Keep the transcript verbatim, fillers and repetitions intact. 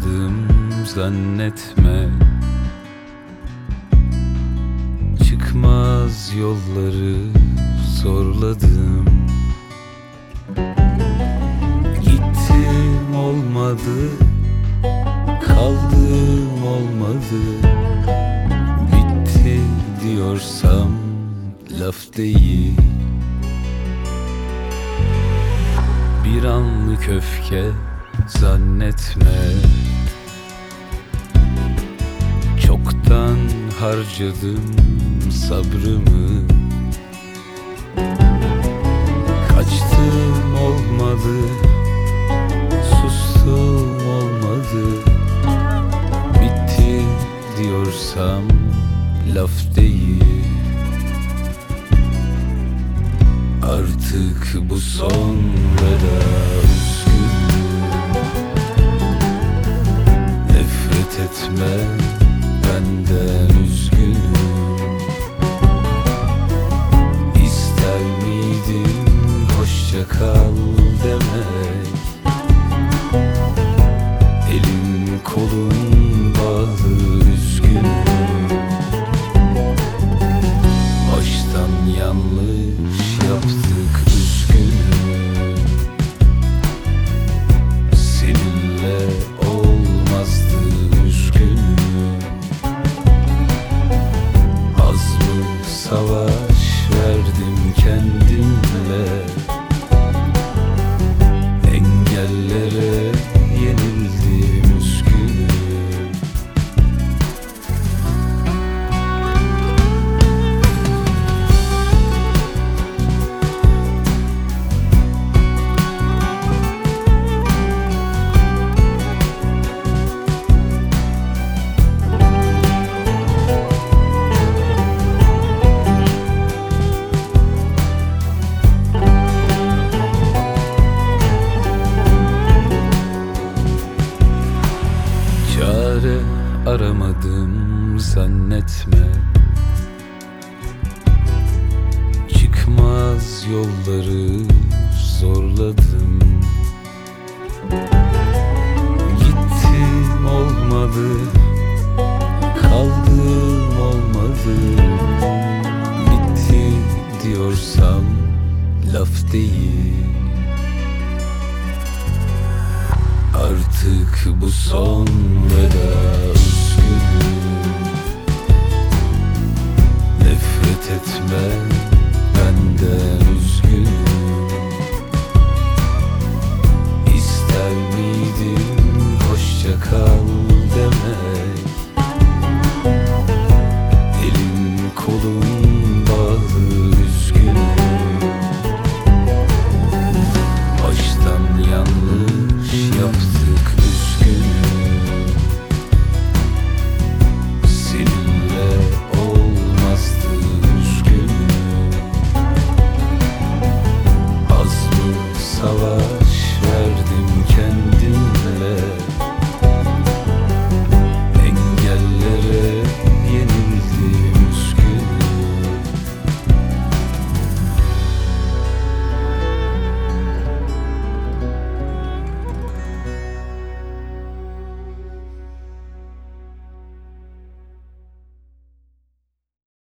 aramadım zannetme. Çıkmaz yolları zorladım. Gittim olmadı, kaldım olmadı. Bitti diyorsam laf değil. Bir anlık öfke zannetme. Çoktan harcadım sabrımı. Kaçtım olmadı, sustum olmadı. Bitti diyorsam laf değil. Artık bu son veda, üzgünüm. Nefret etme benden, üzgünüm. İster miydim hoşça kal demek? Elim kolum bağlı, üzgünüm. Baştan yanlış yaptık, üzgünüm. Seninle olmazdı, üzgünüm. Az mı savaş verdim kendimle? Engellere yenildim, üzgünüm. Çare aramadım zannetme. Çıkmaz yolları zorladım. Gittim olmadı, kaldım olmadı. Bitti diyorsam laf değil. Artık bu son veda, üzgünüm. Nefret etme benden, üzgünüm. İster miydim hoşça kal